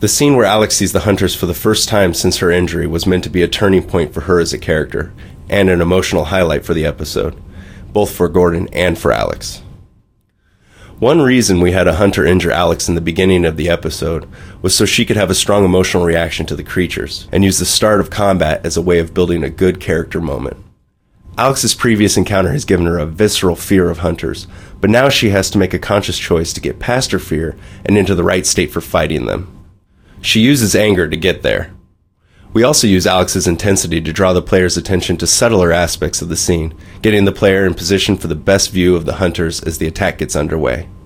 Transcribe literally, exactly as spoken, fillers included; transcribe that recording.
The scene where Alex sees the hunters for the first time since her injury was meant to be a turning point for her as a character, and an emotional highlight for the episode, both for Gordon and for Alex. One reason we had a hunter injure Alex in the beginning of the episode was so she could have a strong emotional reaction to the creatures, and use the start of combat as a way of building a good character moment. Alex's previous encounter has given her a visceral fear of hunters, but now she has to make a conscious choice to get past her fear and into the right state for fighting them. She uses anger to get there. We also use Alex's intensity to draw the player's attention to subtler aspects of the scene, getting the player in position for the best view of the hunters as the attack gets underway.